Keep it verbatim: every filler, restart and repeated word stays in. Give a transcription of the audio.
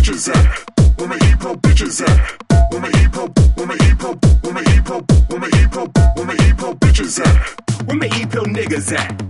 bitches at? Where my E-Pro bitches at? Where my E-Pro, where my E-Pro, where my E-Pro, where my E-Pro, where my E-Pro bitches at? Where my E-Pro niggas at?